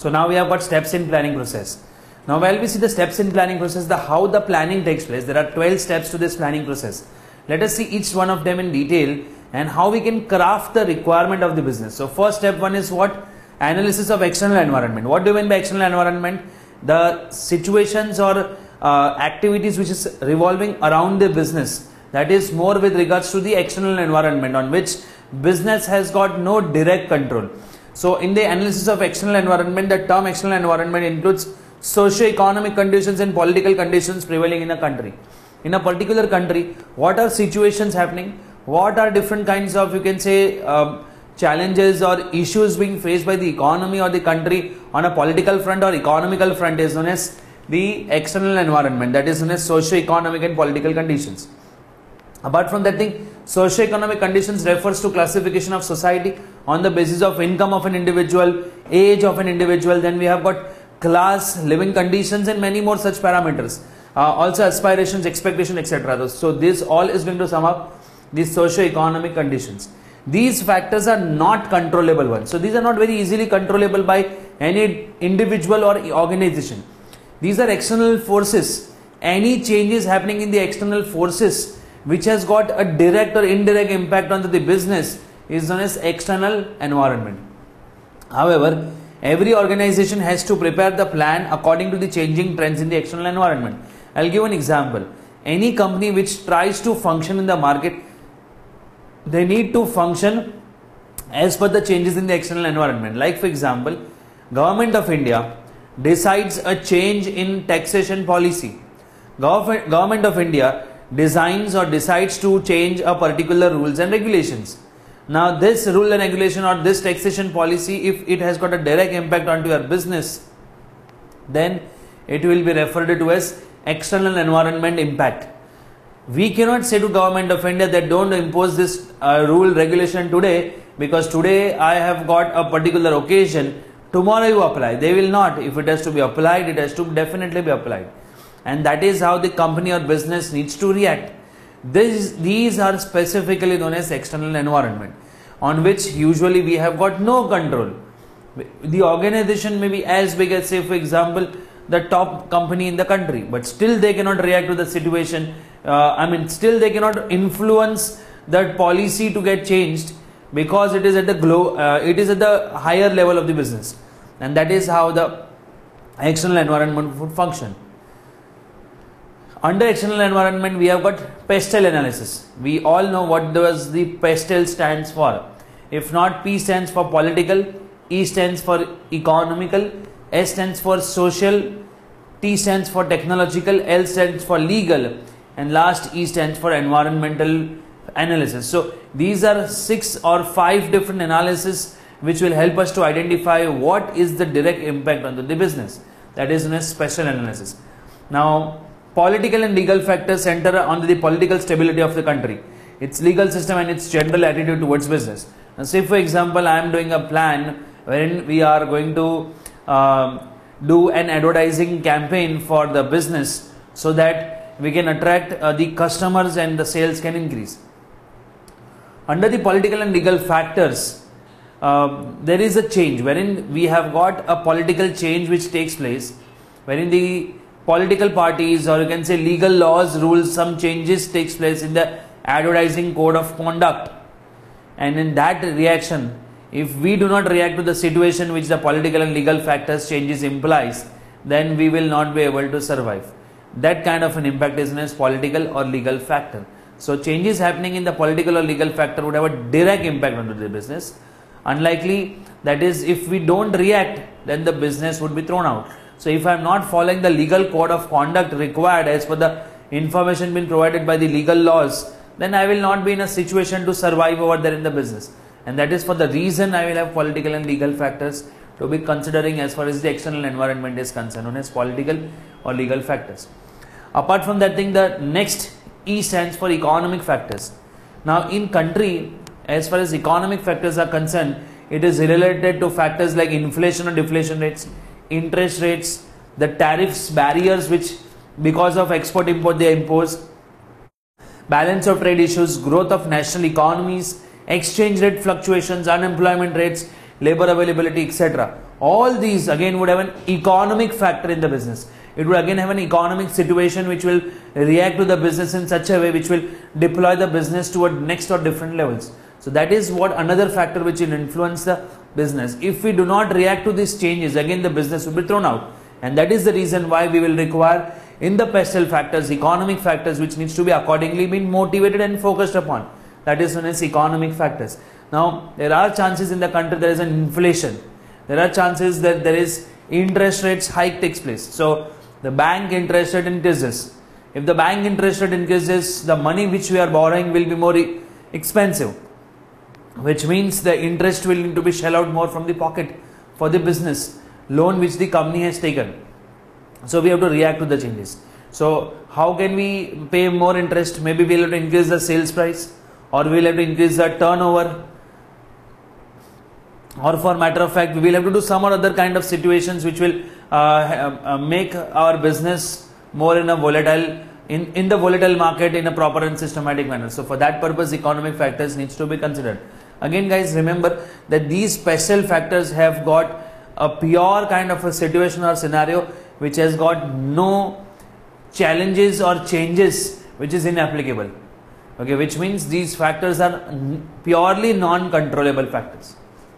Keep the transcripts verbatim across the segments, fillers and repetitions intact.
So now we have got steps in planning process. Now while we see the steps in planning process, the how the planning takes place, there are twelve steps to this planning process. Let us see each one of them in detail and how we can craft the requirement of the business. So first step one is what? Analysis of external environment. What do you mean by external environment? The situations or uh, activities which is revolving around the business, that is more with regards to the external environment on which business has got no direct control. So in the analysis of external environment, the term external environment includes socio-economic conditions and political conditions prevailing in a country. In a particular country, what are situations happening? What are different kinds of, you can say, um, challenges or issues being faced by the economy or the country on a political front or economical front is known as the external environment, that is known as socio-economic and political conditions. Apart from that thing, socio-economic conditions refers to classification of society on the basis of income of an individual, age of an individual, then we have got class, living conditions and many more such parameters. Uh, also aspirations, expectation, et cetera. So this all is going to sum up these socio-economic conditions. These factors are not controllable ones. So these are not very easily controllable by any individual or organization. These are external forces. Any changes happening in the external forces which has got a direct or indirect impact on the business is known as external environment. However, every organization has to prepare the plan according to the changing trends in the external environment. I'll give an example. Any company which tries to function in the market, they need to function as per the changes in the external environment. Like for example, Government of India decides a change in taxation policy. Government, Government of India designs or decides to change a particular rules and regulations. Now this rule and regulation or this taxation policy, if it has got a direct impact onto your business, then it will be referred to as external environment impact. We cannot say to Government of India that don't impose this uh, rule regulation today because today I have got a particular occasion, tomorrow you apply. They will not. If it has to be applied, it has to definitely be applied. And that is how the company or business needs to react. This, these are specifically known as external environment on which usually we have got no control. The organization may be as big as, say for example, the top company in the country, but still they cannot react to the situation. Uh, I mean, still they cannot influence that policy to get changed because it is at the glow, uh, it is at the higher level of the business, and that is how the external environment would function. Under external environment, we have got PESTEL analysis. We all know what does the PESTEL stands for. If not, P stands for political, E stands for economical, S stands for social, T stands for technological, L stands for legal, and last E stands for environmental analysis. So these are six or five different analysis which will help us to identify what is the direct impact on the business. That is known as special analysis. Now, political and legal factors center on the political stability of the country, its legal system and its general attitude towards business. Now, say for example, I am doing a plan wherein we are going to uh, do an advertising campaign for the business so that we can attract uh, the customers and the sales can increase. Under the political and legal factors, uh, there is a change wherein we have got a political change which takes place, wherein the political parties or you can say legal laws, rules, some changes takes place in the advertising code of conduct, and in that reaction, if we do not react to the situation which the political and legal factors changes implies, then we will not be able to survive. That kind of an impact is known as political or legal factor. So changes happening in the political or legal factor would have a direct impact on the business. Unlikely, that is, if we don't react, then the business would be thrown out. So if I am not following the legal code of conduct required as per the information being provided by the legal laws, then I will not be in a situation to survive over there in the business. And that is for the reason I will have political and legal factors to be considering as far as the external environment is concerned, known as political or legal factors. Apart from that thing, the next E stands for economic factors. Now in country, as far as economic factors are concerned, it is related to factors like inflation or deflation rates, interest rates, the tariffs, barriers which because of export import they impose, balance of trade issues, growth of national economies, exchange rate fluctuations, unemployment rates, labor availability, et cetera. All these again would have an economic factor in the business. It would again have an economic situation which will react to the business in such a way which will deploy the business toward next or different levels. So that is what another factor which will influence the business. If we do not react to these changes, again the business will be thrown out. And that is the reason why we will require in the pestle factors, economic factors, which needs to be accordingly been motivated and focused upon. That is known as economic factors. Now, there are chances in the country there is an inflation. There are chances that there is interest rates hike takes place. So, the bank interest rate increases. If the bank interest rate increases, the money which we are borrowing will be more e expensive, which means the interest will need to be shell out more from the pocket for the business loan which the company has taken. So we have to react to the changes. So how can we pay more interest? Maybe we will have to increase the sales price, or we will have to increase the turnover, or for matter of fact we will have to do some or other kind of situations which will uh, uh, make our business more in a volatile in, in the volatile market in a proper and systematic manner. So for that purpose economic factors needs to be considered. Again guys, remember that these special factors have got a pure kind of a situation or scenario which has got no challenges or changes which is inapplicable. Okay, which means these factors are purely non-controllable factors.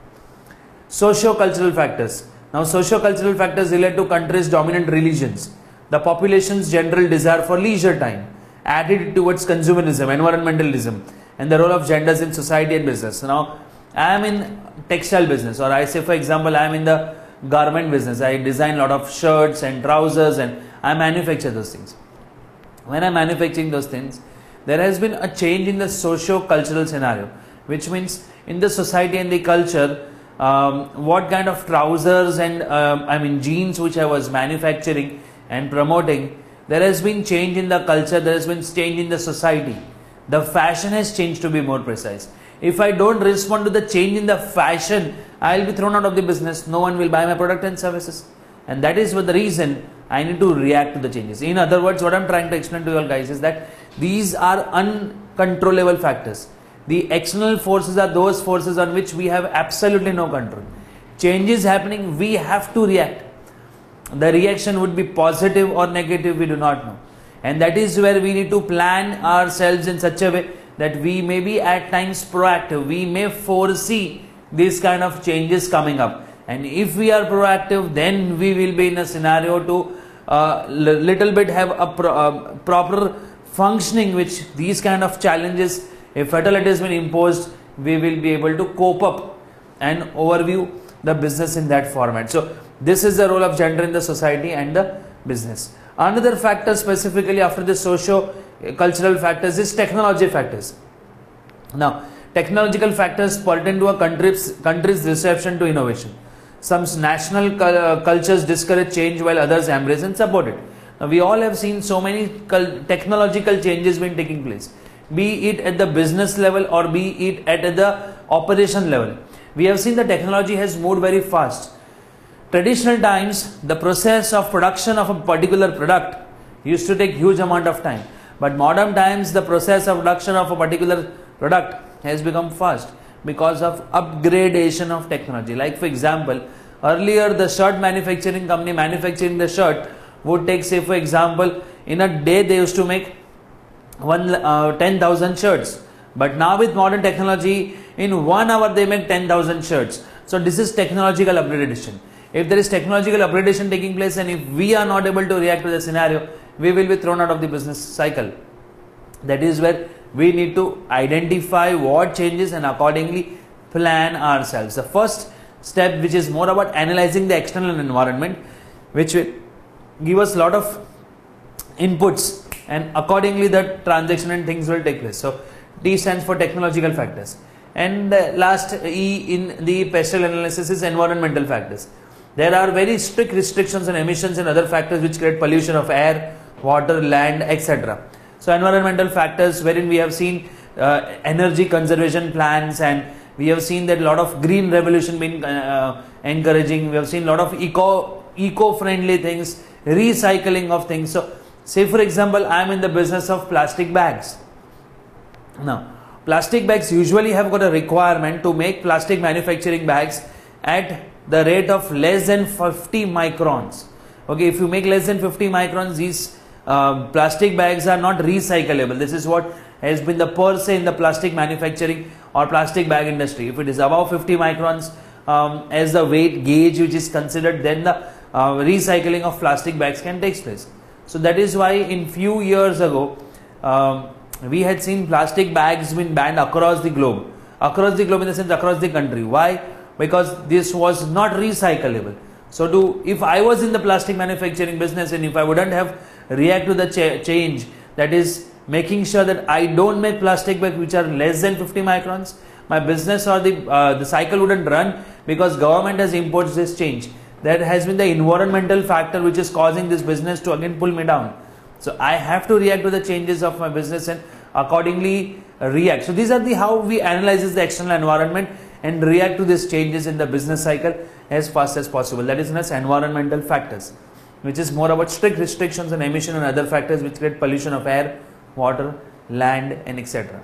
Socio-cultural factors. Now socio-cultural factors relate to countries' dominant religions, the population's general desire for leisure time, attitude towards consumerism, environmentalism, and the role of genders in society and business. Now I am in textile business, or I say for example I am in the garment business. I design a lot of shirts and trousers and I manufacture those things. When I am manufacturing those things, there has been a change in the socio-cultural scenario, which means in the society and the culture, um, what kind of trousers and um, I mean jeans which I was manufacturing and promoting, there has been change in the culture, there has been change in the society. The fashion has changed to be more precise. If I don't respond to the change in the fashion, I will be thrown out of the business. No one will buy my product and services. And that is what the reason I need to react to the changes. In other words, what I am trying to explain to you all guys is that these are uncontrollable factors. The external forces are those forces on which we have absolutely no control. Change is happening, we have to react. The reaction would be positive or negative, we do not know. And that is where we need to plan ourselves in such a way that we may be at times proactive. We may foresee these kind of changes coming up. And if we are proactive, then we will be in a scenario to uh, little bit have a pro uh, proper functioning which these kind of challenges, if at all it has been imposed, we will be able to cope up and overview the business in that format. So this is the role of gender in the society and the business. Another factor specifically after the socio-cultural factors is technology factors. Now, technological factors pertain to a country's, country's reception to innovation. Some national cultures discourage change while others embrace and support it. Now, we all have seen so many technological changes been taking place, be it at the business level or be it at the operation level. We have seen the technology has moved very fast. Traditional times, the process of production of a particular product used to take huge amount of time. But modern times, the process of production of a particular product has become fast because of upgradation of technology. Like for example, earlier the shirt manufacturing company manufacturing the shirt would take, say for example, in a day they used to make one uh, ten thousand shirts. But now with modern technology, in one hour they make ten thousand shirts. So this is technological upgradation. If there is technological upgradation taking place and if we are not able to react to the scenario, we will be thrown out of the business cycle. That is where we need to identify what changes and accordingly plan ourselves. The first step, which is more about analyzing the external environment, which will give us a lot of inputs and accordingly the transaction and things will take place. So T stands for technological factors. And uh, last E in the pestle analysis is environmental factors. There are very strict restrictions on emissions and other factors which create pollution of air, water, land, et cetera. So environmental factors wherein we have seen uh, energy conservation plans, and we have seen that a lot of green revolution being uh, encouraging. We have seen a lot of eco eco-friendly things, recycling of things. So say for example, I am in the business of plastic bags. Now, plastic bags usually have got a requirement to make plastic manufacturing bags at the rate of less than fifty microns. Okay, if you make less than fifty microns, these uh, plastic bags are not recyclable. This is what has been the per se in the plastic manufacturing or plastic bag industry. If it is above fifty microns um, as the weight gauge which is considered, then the uh, recycling of plastic bags can take place. So that is why in few years ago um, we had seen plastic bags been banned across the globe. Across the globe in the sense across the country. Why? Because this was not recyclable. So to, if I was in the plastic manufacturing business and if I wouldn't have react to the ch change, that is making sure that I don't make plastic bags which are less than fifty microns, my business or the uh, the cycle wouldn't run, because government has imposed this change. That has been the environmental factor which is causing this business to again pull me down. So I have to react to the changes of my business and accordingly react. So these are the how we analyze the external environment and react to these changes in the business cycle as fast as possible. That is known as environmental factors, which is more about strict restrictions on emission and other factors which create pollution of air, water, land, and et cetera.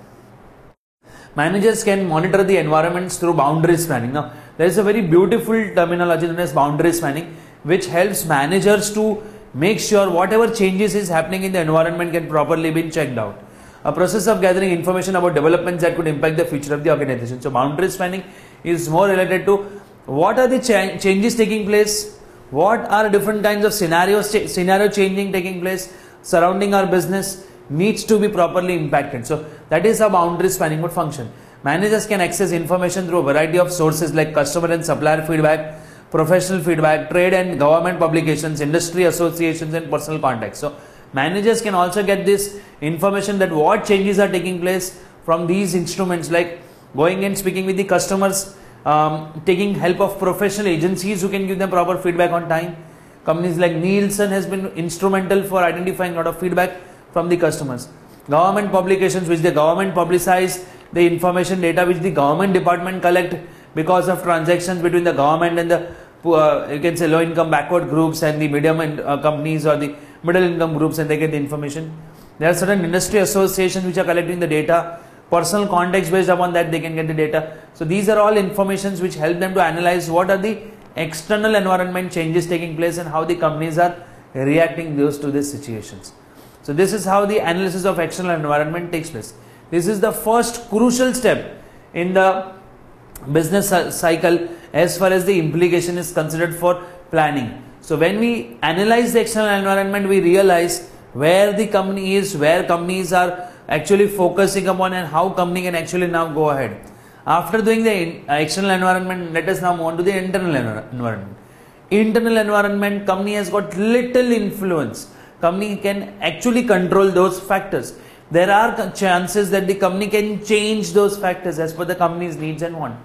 Managers can monitor the environments through boundaries planning. Now, there is a very beautiful terminology known as boundaries planning, which helps managers to make sure whatever changes is happening in the environment can properly be checked out. A process of gathering information about developments that could impact the future of the organization. So, boundaries planning is more related to what are the ch changes taking place, what are different kinds of scenarios, ch scenario changing taking place surrounding our business needs to be properly impacted. So that is how boundary spanning would function. Managers can access information through a variety of sources like customer and supplier feedback, professional feedback, trade and government publications, industry associations, and personal contacts. So managers can also get this information that what changes are taking place from these instruments, like going and speaking with the customers, um, taking help of professional agencies who can give them proper feedback on time. Companies like Nielsen has been instrumental for identifying a lot of feedback from the customers. Government publications which the government publicize, the information data which the government department collect because of transactions between the government and the uh, you can say low income backward groups and the medium and uh, companies or the middle income groups, and they get the information. There are certain industry associations which are collecting the data, personal contacts, based upon that they can get the data. So these are all informations which help them to analyze what are the external environment changes taking place and how the companies are reacting those to these situations. So this is how the analysis of external environment takes place. This is the first crucial step in the business cycle as far as the implication is considered for planning. So when we analyze the external environment, we realize where the company is, where companies are actually focusing upon, and how company can actually now go ahead. After doing the external environment, let us now move on to the internal environment. Internal environment, company has got little influence. Company can actually control those factors. There are chances that the company can change those factors as per the company's needs and want.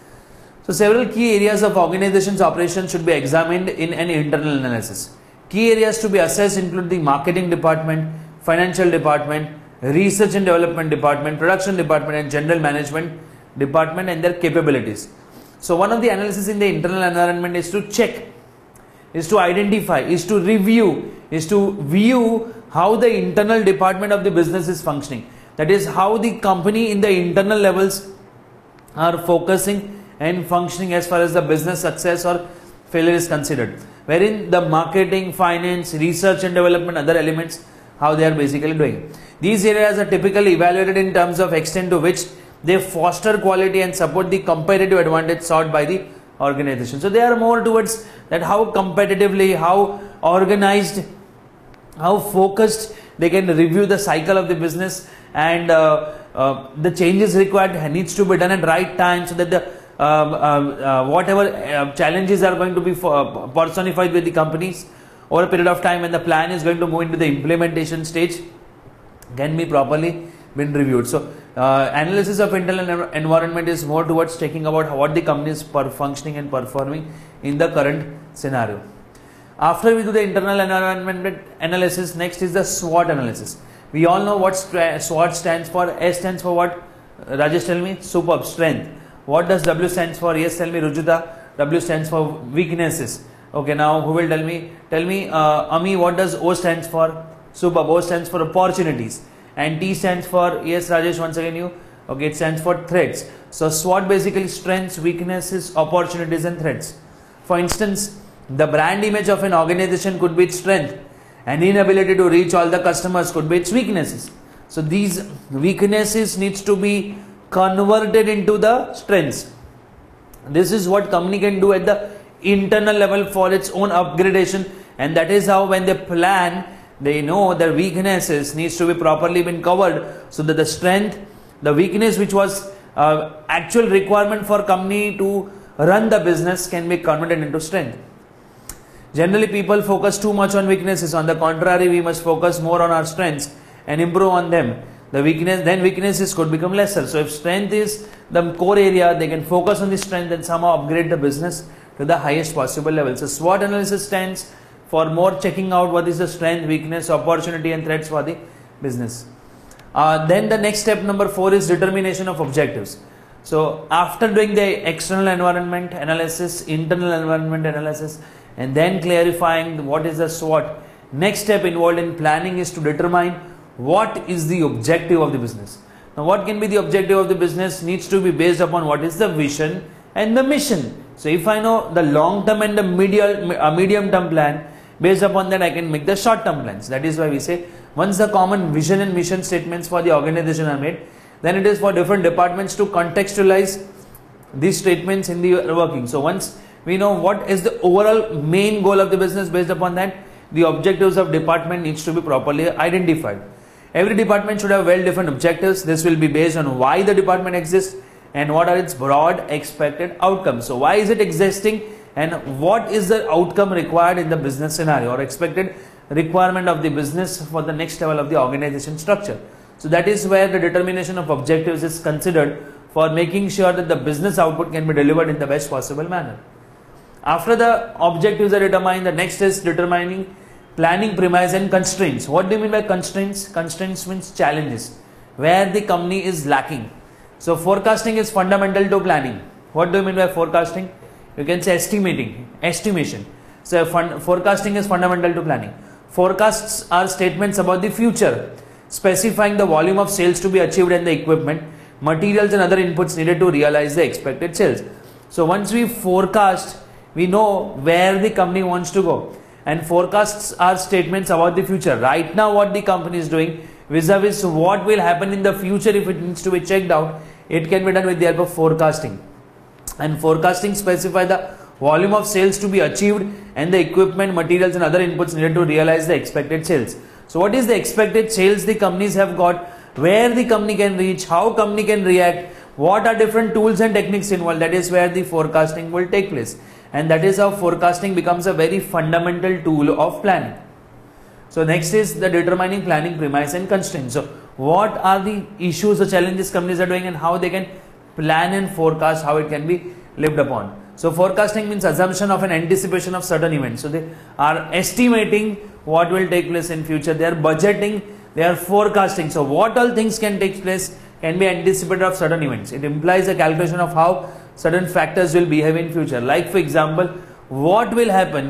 So several key areas of organization's operation should be examined in an internal analysis. Key areas to be assessed include the marketing department, financial department, research and development department, production department, and general management department and their capabilities. So one of the analysis in the internal environment is to check, is to identify, is to review, is to view how the internal department of the business is functioning. That is how the company in the internal levels are focusing and functioning as far as the business success or failure is considered. Wherein the marketing, finance, research and development, other elements, how they are basically doing. These areas are typically evaluated in terms of extent to which they foster quality and support the competitive advantage sought by the organization. So they are more towards that how competitively, how organized, how focused they can review the cycle of the business, and uh, uh, the changes required needs to be done at right time, so that the uh, uh, uh, whatever uh, challenges are going to be for, uh, personified with the companies over a period of time, when the plan is going to move into the implementation stage, can be properly been reviewed. So uh, analysis of internal environment is more towards checking about what the company is per functioning and performing in the current scenario. After we do the internal environment analysis, next is the SWOT analysis. We all know what SWOT stands for. S stands for what? Rajesh, tell me. Superb, strength. What does W stands for? Yes, tell me. Rujuta. W stands for weaknesses. Okay, now who will tell me? Tell me, uh, Ami, what does O stands for? Superb. O stands for opportunities. And T stands for, yes, Rajesh, once again you. Okay, it stands for threats. So SWOT basically strengths, weaknesses, opportunities and threats. For instance, the brand image of an organization could be its strength, and inability to reach all the customers could be its weaknesses. So these weaknesses needs to be converted into the strengths. This is what company can do at the internal level for its own upgradation, and that is how when they plan, they know their weaknesses needs to be properly been covered, so that the strength, the weakness which was uh, actual requirement for company to run the business can be converted into strength. Generally people focus too much on weaknesses. On the contrary, we must focus more on our strengths and improve on them. The weakness, then weaknesses could become lesser. So if strength is the core area, they can focus on the strength and somehow upgrade the business to the highest possible level. So SWOT analysis stands for more checking out what is the strength, weakness, opportunity and threats for the business. Uh, then the next step number four is determination of objectives. So after doing the external environment analysis, internal environment analysis, and then clarifying what is the SWOT, next step involved in planning is to determine what is the objective of the business. Now what can be the objective of the business needs to be based upon what is the vision and the mission. So if I know the long term and the medium, uh, medium term plan, based upon that I can make the short term plans. That is why we say once the common vision and mission statements for the organization are made, then it is for different departments to contextualize these statements in the working. So once we know what is the overall main goal of the business, based upon that the objectives of department needs to be properly identified. Every department should have well defined objectives. This will be based on why the department exists and what are its broad expected outcomes. So why is it existing and what is the outcome required in the business scenario or expected requirement of the business for the next level of the organization structure. So that is where the determination of objectives is considered for making sure that the business output can be delivered in the best possible manner. After the objectives are determined, the next is determining planning premise and constraints. What do you mean by constraints? Constraints means challenges where the company is lacking. So forecasting is fundamental to planning. What do you mean by forecasting? You can say estimating, estimation. So fund, forecasting is fundamental to planning. Forecasts are statements about the future, specifying the volume of sales to be achieved and the equipment, materials and other inputs needed to realize the expected sales. So once we forecast, we know where the company wants to go. And forecasts are statements about the future. Right now what the company is doing vis-a-vis what will happen in the future if it needs to be checked out, it can be done with the help of forecasting. And forecasting specify the volume of sales to be achieved and the equipment, materials and other inputs needed to realize the expected sales. So what is the expected sales the companies have got, where the company can reach, how company can react, what are different tools and techniques involved. That is where the forecasting will take place. And that is how forecasting becomes a very fundamental tool of planning. So next is the determining planning premise and constraints. So what are the issues or challenges companies are doing and how they can plan and forecast how it can be lived upon. So forecasting means assumption of an anticipation of certain events. So they are estimating what will take place in future. They are budgeting, they are forecasting. So what all things can take place can be anticipated of certain events. It implies a calculation of how certain factors will behave in future. Like for example, what will happen,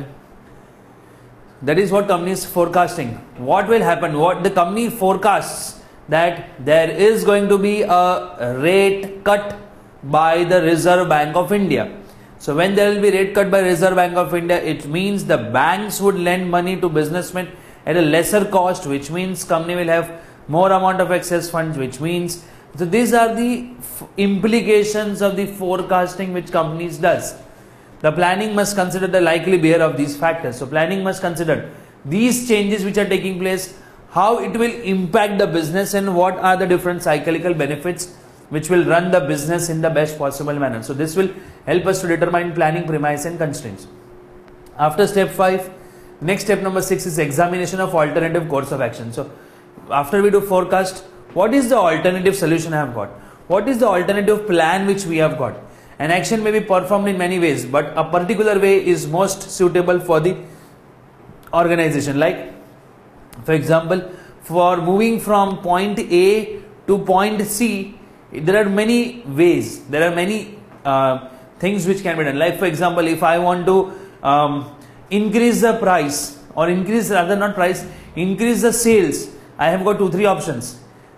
that is what company is forecasting. What will happen, what the company forecasts that there is going to be a rate cut by the Reserve Bank of India. So when there will be rate cut by Reserve Bank of India, it means the banks would lend money to businessmen at a lesser cost, which means company will have more amount of excess funds, which means, so these are the implications of the forecasting which companies does. The planning must consider the likely behavior of these factors. So planning must consider these changes which are taking place, how it will impact the business and what are the different cyclical benefits which will run the business in the best possible manner. So this will help us to determine planning premise and constraints. After step five, next step number six is examination of alternative course of action. So after we do forecast, what is the alternative solution I have got? What is the alternative plan which we have got? An action may be performed in many ways, but a particular way is most suitable for the organization. Like for example, for moving from point A to point C, there are many ways, there are many uh, things which can be done. Like for example, if I want to um, increase the price or increase rather not price, increase the sales, I have got two, three options.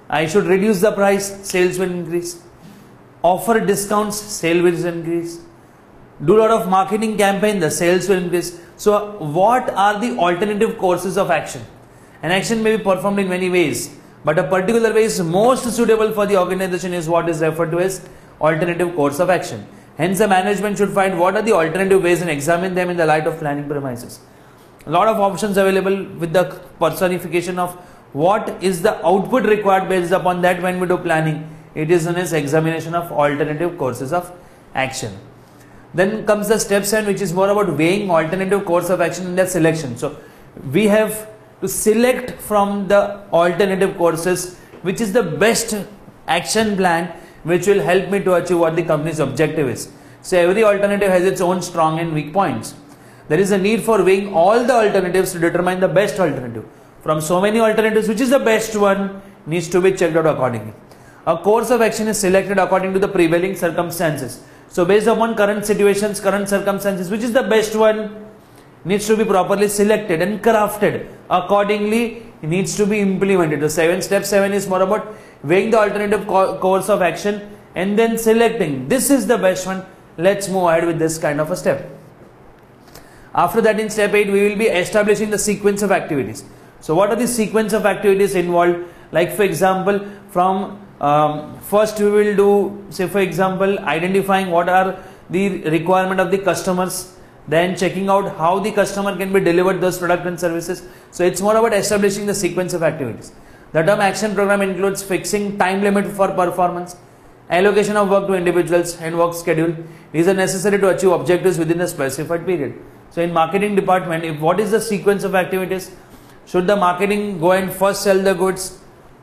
I should reduce the price, sales will increase. Offer discounts, sale will increase. Do a lot of marketing campaign, the sales will increase. So what are the alternative courses of action? An action may be performed in many ways, but a particular way is most suitable for the organization is what is referred to as alternative course of action. Hence, the management should find what are the alternative ways and examine them in the light of planning premises. A lot of options available with the personification of what is the output required based upon that when we do planning. It is known as examination of alternative courses of action. Then comes the step seven, which is more about weighing alternative course of action in their selection. So we have to select from the alternative courses which is the best action plan which will help me to achieve what the company's objective is. So every alternative has its own strong and weak points. There is a need for weighing all the alternatives to determine the best alternative. From so many alternatives, which is the best one needs to be checked out accordingly. A course of action is selected according to the prevailing circumstances. So based upon current situations, current circumstances, which is the best one needs to be properly selected and crafted accordingly, needs to be implemented. The seven step seven is more about weighing the alternative co course of action and then selecting this is the best one. Let's move ahead with this kind of a step. After that, in step eight, we will be establishing the sequence of activities. So what are the sequence of activities involved? Like for example, from um, first we will do, say for example, identifying what are the requirement of the customers, then checking out how the customer can be delivered those products and services. So it's more about establishing the sequence of activities. The term action program includes fixing time limit for performance, allocation of work to individuals and work schedule. These are necessary to achieve objectives within a specified period. So in marketing department, if what is the sequence of activities? Should the marketing go and first sell the goods,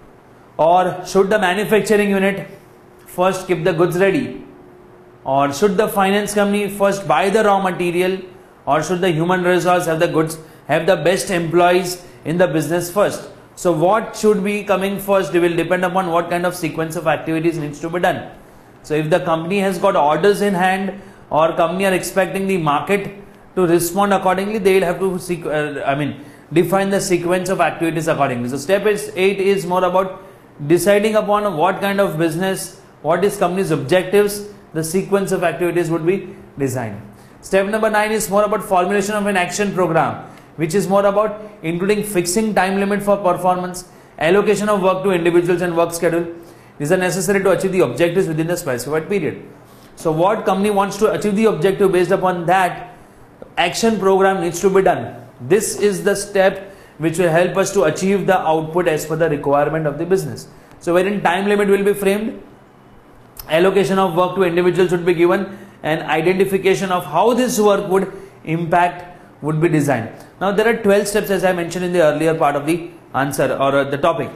or should the manufacturing unit first keep the goods ready, or should the finance company first buy the raw material, or should the human resource have the goods, have the best employees in the business first? So what should be coming first will depend upon what kind of sequence of activities needs to be done. So if the company has got orders in hand, or company are expecting the market to respond accordingly, they will have to uh, I mean define the sequence of activities accordingly. So step eight is more about deciding upon what kind of business, what is company's objectives, the sequence of activities would be designed. Step number nine is more about formulation of an action program, which is more about including fixing time limit for performance, allocation of work to individuals and work schedule. These are necessary to achieve the objectives within the specified period. So what company wants to achieve the objective, based upon that action program needs to be done. This is the step which will help us to achieve the output as per the requirement of the business. So wherein time limit will be framed, allocation of work to individuals would be given, and identification of how this work would impact would be designed. Now there are twelve steps, as I mentioned in the earlier part of the answer or uh, the topic.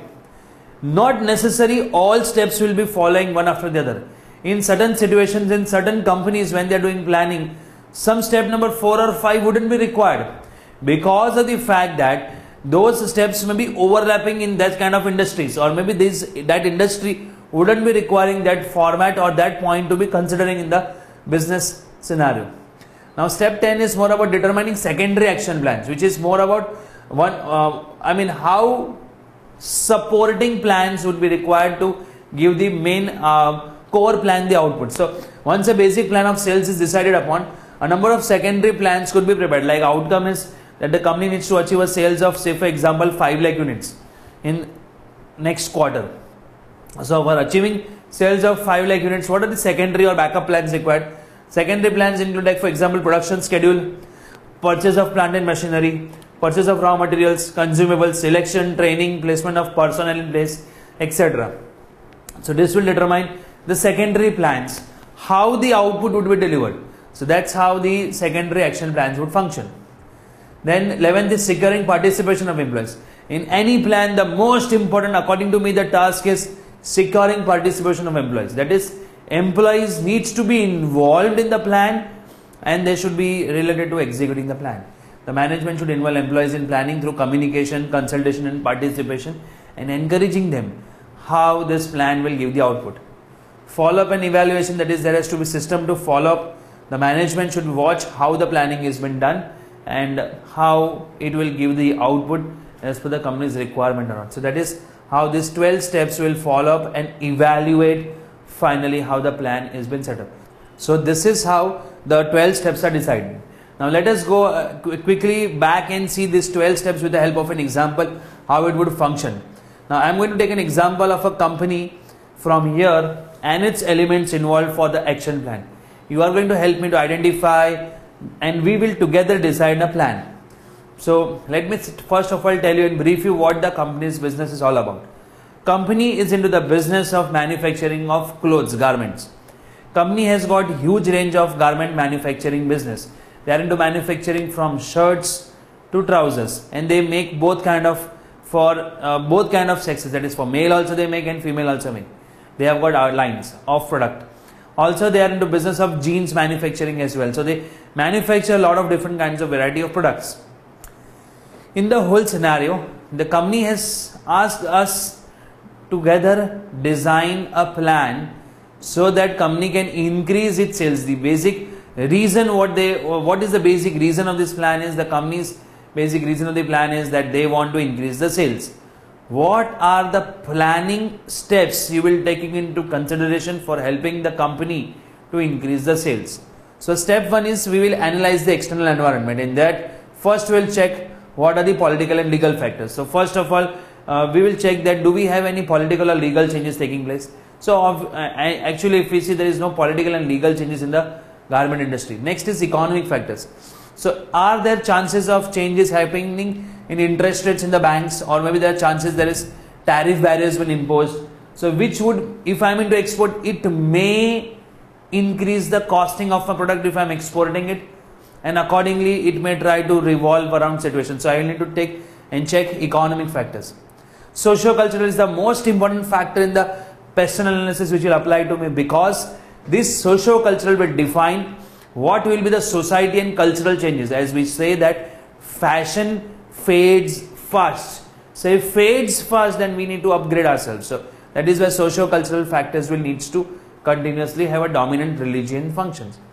Not necessary all steps will be following one after the other. In certain situations, in certain companies, when they are doing planning, some step number four or five wouldn't be required, because of the fact that those steps may be overlapping in that kind of industries, or maybe this that industry wouldn't be requiring that format or that point to be considering in the business scenario. Now step ten is more about determining secondary action plans, which is more about one uh, I mean how supporting plans would be required to give the main uh, core plan the output. So once a basic plan of sales is decided upon, a number of secondary plans could be prepared. Like outcome is that the company needs to achieve a sales of, say for example, five lakh units in next quarter. So for achieving sales of five lakh units, what are the secondary or backup plans required? Secondary plans include, like for example, production schedule, purchase of plant and machinery, purchase of raw materials, consumables, selection, training, placement of personnel in place, et cetera. So this will determine the secondary plans, how the output would be delivered. So that's how the secondary action plans would function. Then eleventh is securing participation of employees. In any plan, the most important, according to me, the task is securing participation of employees. That is, employees needs to be involved in the plan and they should be related to executing the plan. The management should involve employees in planning through communication, consultation and participation, and encouraging them how this plan will give the output. Follow up and evaluation, that is, there has to be system to follow up. The management should watch how the planning is been done and how it will give the output as per the company's requirement or not. So that is how these twelve steps will follow up and evaluate finally how the plan is been set up. So this is how the twelve steps are decided. Now let us go uh, qu quickly back and see these twelve steps with the help of an example, how it would function. Now I am going to take an example of a company from here and its elements involved for the action plan. You are going to help me to identify and we will together decide a plan. So let me first of all tell you and brief you what the company's business is all about. Company is into the business of manufacturing of clothes, garments. Company has got huge range of garment manufacturing business. They are into manufacturing from shirts to trousers, and they make both kind of for uh, both kind of sexes, that is for male also they make and female also make. They have got our lines of product. Also they are into business of jeans manufacturing as well. So they manufacture a lot of different kinds of variety of products. In the whole scenario, the company has asked us together design a plan so that company can increase its sales. The basic reason what they what is the basic reason of this plan is the company's basic reason of the plan is that they want to increase the sales. What are the planning steps you will taking into consideration for helping the company to increase the sales? So step one is we will analyze the external environment. In that, first we will check what are the political and legal factors. So first of all, uh, we will check that do we have any political or legal changes taking place. So uh, I, actually if we see there is no political and legal changes in the garment industry. Next is economic factors. So are there chances of changes happening in interest rates in the banks, or maybe there are chances there is tariff barriers been imposed. So which would, if I am into export, it may increase the costing of a product if I am exporting it, and accordingly it may try to revolve around situation. So I will need to take and check economic factors. Socio-cultural is the most important factor in the personal analysis which will apply to me, because this socio-cultural will define what will be the society and cultural changes. As we say that fashion fades fast. So if fades fast, then we need to upgrade ourselves. So that is where socio-cultural factors will needs to continuously have a dominant religion functions.